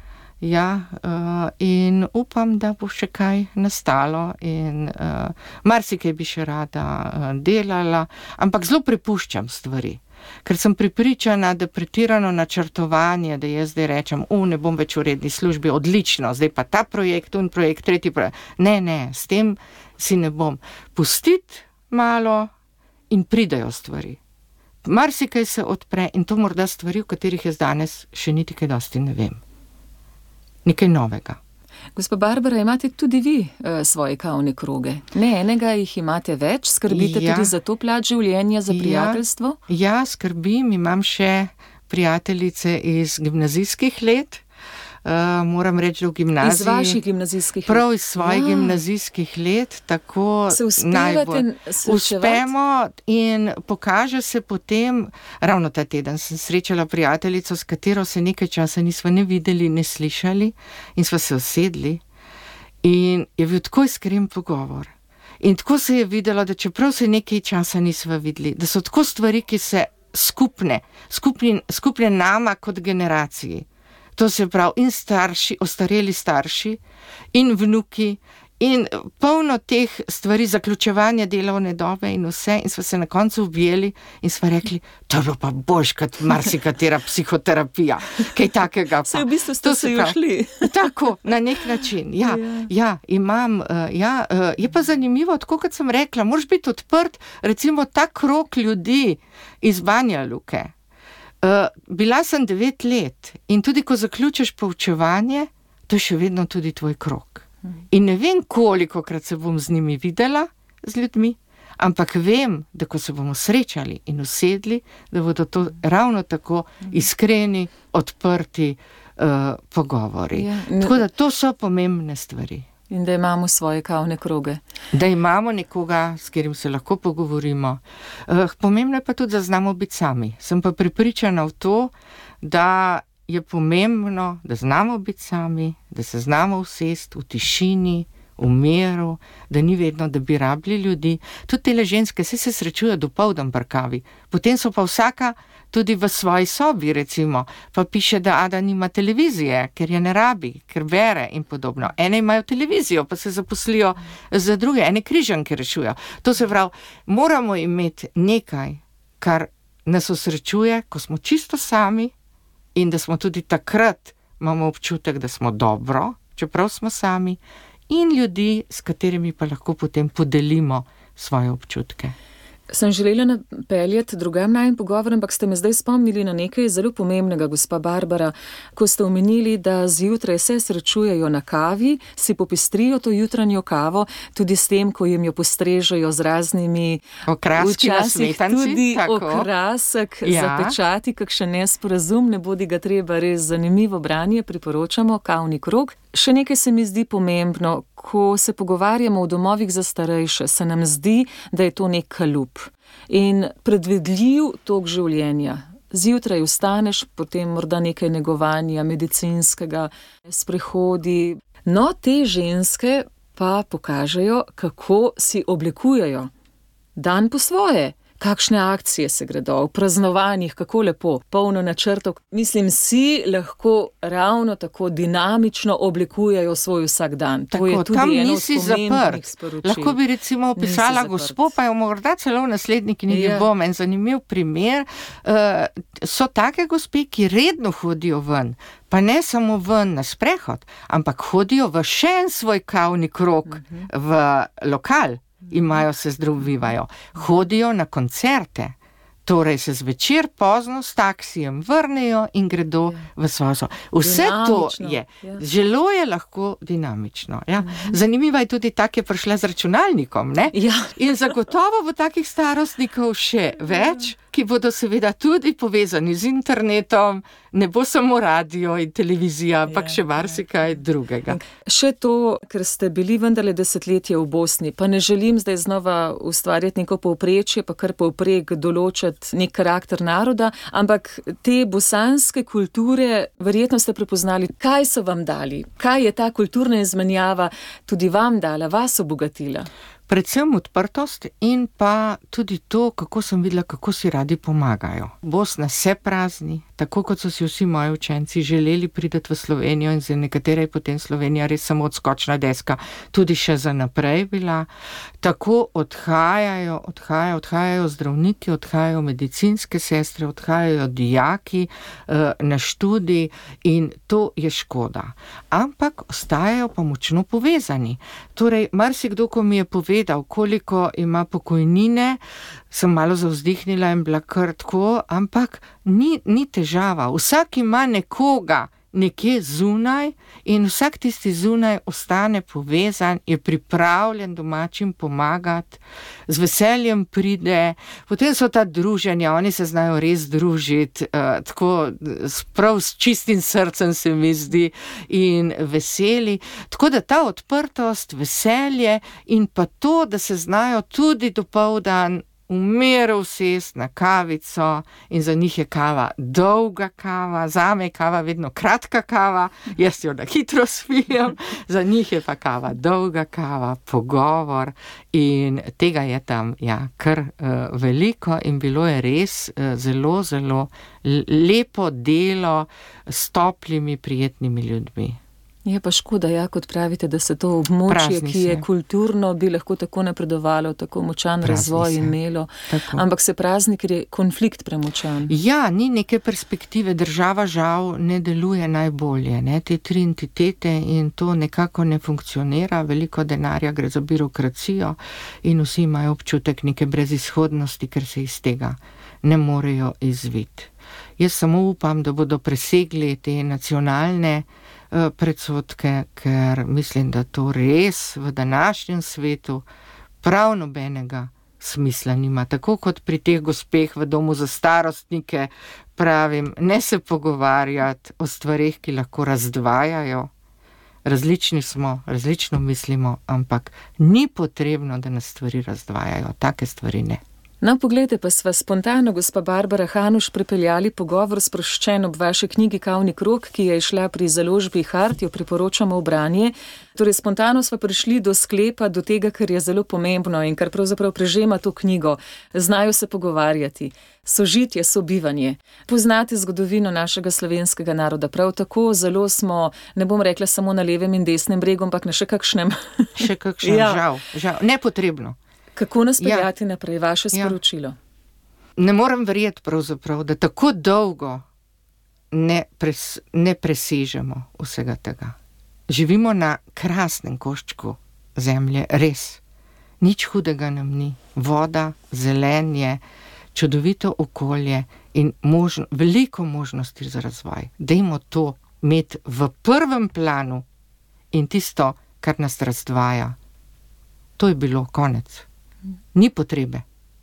Ja, uh, in upam, da bo še kaj nastalo in uh, marsikaj bi še rada uh, delala, ampak zelo prepuščam stvari. Ker sem prepričana, da pretirano načrtovanje, da jaz zdaj rečem, o, ne bom več v redni službi, odlično, zdaj pa ta projekt, un projekt, tretji projekt. Ne, ne, s tem si ne bom. Pustiti malo in pridejo stvari. Marsikaj se odpre in to morda stvari, v katerih jaz danes še niti kaj dosti ne vem. Nekaj novega. Gospa Barbara, imate tudi vi uh, svoje kavne kroge. Ne enega jih imate več, skrbite ja. tudi za to plat življenja, za prijateljstvo? Ja, ja, skrbim, imam še prijateljice iz gimnazijskih let. Uh, moram reči, da v gimnaziji... Iz vaših gimnazijskih let? Prav iz svojih ja. gimnazijskih let, tako se uspevate uspemo in pokaže se potem, ravno ta teden sem srečala prijateljico, s katero se nekaj časa nisva ne videli, ne slišali in sva se usedli in je bil tako iskren pogovor. In tako se je videlo, da čeprav se nekaj časa nisva videli, da so tako stvari, ki se skupne, skupni, skupne nama kot generaciji. To se pravi in starši, ostareli starši in vnuki in polno teh stvari, zaključevanja delovne dobe in vse in sva se na koncu objeli in sva rekli, to je pa boljš kot marsikatera psihoterapija, kaj takega pa. Se v bistvu ste se jo šli. Tako, na nek način, ja, ja, ja imam, uh, ja, uh, je pa zanimivo, tako kot sem rekla, moraš biti odprt, recimo ta krog ljudi iz Banja Luke. Uh, bila sem devet let in tudi ko zaključiš poučevanje, to je še vedno tudi tvoj krog. In ne vem, kolikokrat se bom z njimi videla, z ljudmi, ampak vem, da ko se bomo srečali in usedli, da bodo to ravno tako iskreni, odprti uh, pogovori. Ja, ne... Tako da to so pomembne stvari. In da imamo svoje kavne kroge. Da imamo nekoga, s katerim se lahko pogovorimo. Uh, pomembno je pa tudi, da znamo biti sami. Sem pa prepričana v to, da je pomembno, da znamo biti sami, da se znamo usesti v tišini, v miru, da ni vedno, da bi rabili ljudi. Tudi tele ženske, vse se srečujejo dopoldan pri kavi. Potem so pa vsaka tudi v svoji sobi, recimo, pa piše, da Ada nima televizije, ker je ne rabi, ker bere in podobno. Ene imajo televizijo, pa se zaposlijo za druge, ene križanke rešujejo. To se pravi, moramo imeti nekaj, kar nas osrečuje, ko smo čisto sami in da smo tudi takrat, imamo občutek, da smo dobro, čeprav smo sami, in ljudi, s katerimi pa lahko potem podelimo svoje občutke. Sem želela napeljati drugam najin pogovor, ampak ste me zdaj spomnili na nekaj zelo pomembnega, gospa Barbara, ko ste omenili, da zjutraj se srečujejo na kavi, si popestrijo to jutranjo kavo, tudi s tem, ko jim jo postrežejo z raznimi okraski na smetanci. Tudi tako. Okrasek ja. zapečati, kakšen nesporazum, ne bodi ga treba, res zanimivo branje, priporočamo, kavni krog. Še nekaj se mi zdi pomembno, ko se pogovarjamo v domovih za starejše, se nam zdi, da je to nek kalup in predvidljiv tok življenja. Zjutraj vstaneš, potem morda nekaj negovanja, medicinskega, sprehodi. No, te ženske pa pokažejo, kako si oblikujejo dan po svoje. Kakšne akcije se gredo, v praznovanjih, kako lepo, polno načrtov. Mislim, si lahko ravno tako dinamično oblikujejo svoj vsak dan. To tako, je tudi tam eno nisi od pomembnih zaprt. sporočil. Lahko bi recimo opisala gospo, pa jo morda celo v naslednji knjigi Ja. bom. En zanimiv primer. Uh, so take gospe, ki redno hodijo ven, pa ne samo ven na sprehod, ampak hodijo v še en svoj kavni krog v lokal. Imajo se zdravivajo, hodijo na koncerte, torej se zvečer pozno s taksijem vrnejo in gredo ja. v svojo sobo. Vse Dinamično, to je, ja. zelo je lahko dinamično. Ja. Zanimiva je tudi ta, ki je prišla z računalnikom, ne? Ja. In zagotovo bo takih starostnikov še več, ki bodo seveda tudi povezani z internetom, ne bo samo radio in televizija, ampak Ja, še marsikaj drugega. Še to, ker ste bili vendarle desetletje v Bosni, pa ne želim zdaj znova ustvarjati neko povprečje, pa kar povprek določati nek karakter naroda, ampak te bosanske kulture verjetno ste prepoznali, kaj so vam dali, kaj je ta kulturna izmenjava tudi vam dala, vas obogatila. Predvsem odprtost in pa tudi to, kako sem videla, kako si radi pomagajo. Bosna se prazni, tako kot so si vsi moji učenci želeli priti v Slovenijo in za nekatere je potem Slovenija res samo odskočna deska, tudi še za naprej bila, tako odhajajo, odhajajo, odhajajo zdravniki, odhajajo medicinske sestre, odhajajo dijaki uh, na študij in to je škoda. Ampak ostajajo pa močno povezani. Torej, marsikdo, ko mi je povedal, koliko ima pokojnine, sem malo zavzdihnila in bila kar tako, ampak ni, ni težava. Vsak ima nekoga nekje zunaj in vsak tisti zunaj ostane povezan, je pripravljen domačim pomagati, z veseljem pride, potem so ta druženja, oni se znajo res družiti, uh, tako prav s čistim srcem se mi zdi in veseli. Tako da ta odprtost, veselje in pa to, da se znajo tudi dopoldan v miru sest na kavico in za njih je kava dolga kava, zame je kava vedno kratka kava, jaz jo na hitro spijem, za njih je pa kava dolga kava, pogovor in tega je tam ja, kar uh, veliko in bilo je res uh, zelo, zelo lepo delo s toplimi, prijetnimi ljudmi. Je pa škoda, ja, kot pravite, da se to območje, Prazni ki je se. kulturno, bi lahko tako napredovalo, tako močan Prazni razvoj se. imelo, Tako. ampak se prazni, ker je konflikt premočan. Ja, ni neke perspektive, država žal ne deluje najbolje, ne, te tri entitete in to nekako ne funkcionira, veliko denarja gre za birokracijo in vsi imajo občutek neke brezizhodnosti, ker se iz tega ne morejo izviti. Jaz samo upam, da bodo presegli te nacionalne predsodke, ker mislim, da to res v današnjem svetu prav nobenega smisla nima. Tako kot pri teh gospeh v domu za starostnike pravim, ne se pogovarjati o stvareh, ki lahko razdvajajo. Različni smo, različno mislimo, ampak ni potrebno, da nas stvari razdvajajo. Take stvari ne. No, poglejte, pa sva spontano, gospa Barbara Hanuš, pripeljali pogovor sproščen ob vaši knjigi Kavni krog, ki je išla pri založbi Hart, jo priporočamo v branje. Torej, spontano sva prišli do sklepa, do tega, kar je zelo pomembno in kar pravzaprav prežema to knjigo. Znajo se pogovarjati, sožitje, sobivanje. Poznate zgodovino našega slovenskega naroda, prav tako zelo smo, ne bom rekla samo na levem in desnem bregu, ampak na še kakšnem. Še kakšnem, Ja. žal, žal, nepotrebno. Kako nas Ja. peljati naprej, vaše Ja. sporočilo? Ne morem verjeti pravzaprav, da tako dolgo ne, pres, ne presežemo vsega tega. Živimo na krasnem koščku zemlje, res. Nič hudega nam ni. Voda, zelenje, čudovito okolje in možno, veliko možnosti za razvoj. Dajmo to imeti v prvem planu in tisto, kar nas razdvaja. To je bilo konec. Ni potrebe.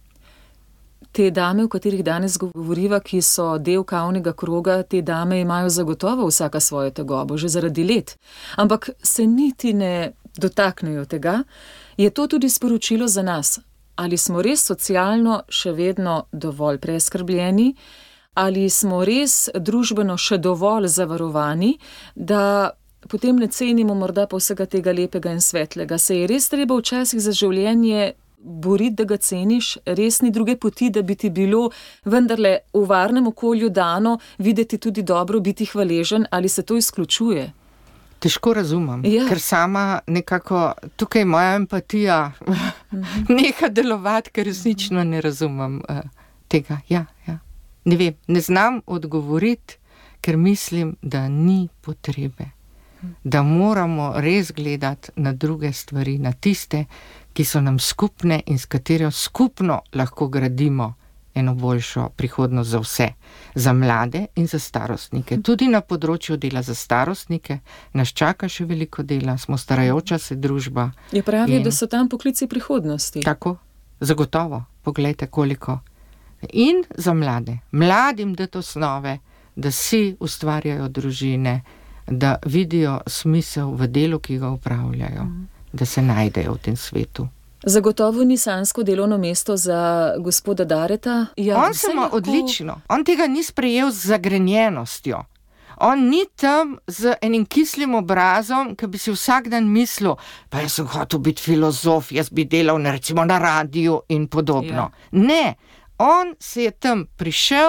Te dame, o katerih danes govoriva, ki so del Kavnega kroga, te dame imajo zagotovo vsaka svojo tegobo, že zaradi let. Ampak se niti ne dotaknejo tega. Je to tudi sporočilo za nas? Ali smo res socialno še vedno dovolj preskrbljeni? Ali smo res družbeno še dovolj zavarovani, da potem ne cenimo morda pa vsega tega lepega in svetlega? Se je res treba včasih za življenje boriti, da ga ceniš, res ni druge poti, da bi ti bilo vendarle v varnem okolju dano videti tudi dobro, biti hvaležen, ali se to izključuje? Težko razumem, Ja. ker sama nekako, tukaj moja empatija neha delovati, ker resnično ne razumem uh, tega. Ja, ja. Ne vem, ne znam odgovoriti, ker mislim, da ni potrebe. Da moramo res gledati na druge stvari, na tiste, ki so nam skupne in s katero skupno lahko gradimo eno boljšo prihodnost za vse, za mlade in za starostnike. Tudi na področju dela za starostnike nas čaka še veliko dela, smo starajoča se družba. Je pravi, In- da so tam poklici prihodnosti. Tako, zagotovo, poglejte koliko. In za mlade. Mladim dati osnove, da si ustvarjajo družine, da vidijo smisel v delu, ki ga upravljajo, da se najdejo v tem svetu. Zagotovo ni sanjsko delovno mesto za gospoda Dareta. Ja, On vse se ima lahko- odlično. On tega ni sprejel z zagrenjenostjo. On ni tam z enim kislim obrazom, ki bi si vsak dan mislil, pa jaz sem hotel biti filozof, jaz bi delal na, recimo na radiju in podobno. Ja. Ne, on se je tam prišel,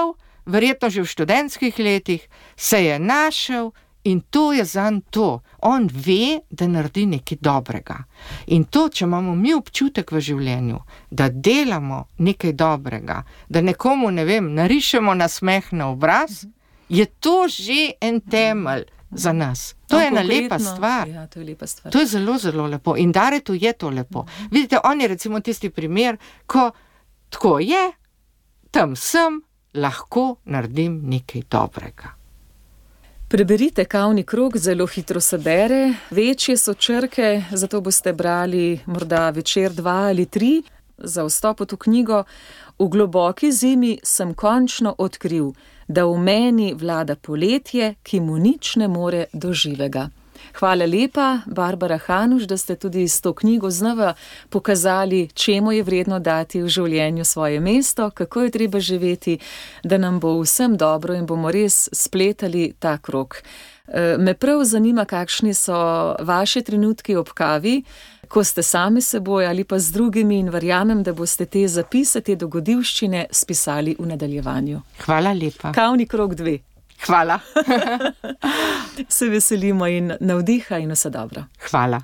verjetno že v študentskih letih, se je našel in to je zanj to. On ve, da naredi nekaj dobrega. In to, če imamo mi občutek v življenju, da delamo nekaj dobrega, da nekomu, ne vem, narišemo nasmeh na obraz, je to že en temelj za nas. To je ena lepa stvar. Ja, to je lepa stvar. To je zelo, zelo lepo. In Daretu je to lepo. Vidite, on je recimo tisti primer, ko tako je, tam sem, lahko naredim nekaj dobrega. Preberite Kavni krog, zelo hitro se bere, večje so črke, zato boste brali morda večer dva ali tri. Za vstop v to knjigo: V globoki zimi sem končno odkril, da v meni vlada poletje, ki mu nič ne more do živega. Hvala lepa, Barbara Hanuš, da ste tudi s to knjigo znova pokazali, čemu je vredno dati v življenju svoje mesto, kako je treba živeti, da nam bo vsem dobro in bomo res spletali ta krog. Me prav zanima, kakšni so vaše trenutki ob kavi, ko ste sami seboj ali pa z drugimi, in verjamem, da boste te zapise, te dogodivščine spisali v nadaljevanju. Hvala lepa. Kavni krog dve. Hvala. Se veselimo in navdiha in vse dobro. Hvala.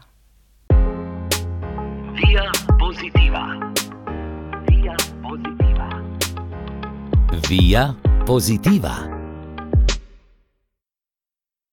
Via Positiva. Via Positiva. Via Positiva.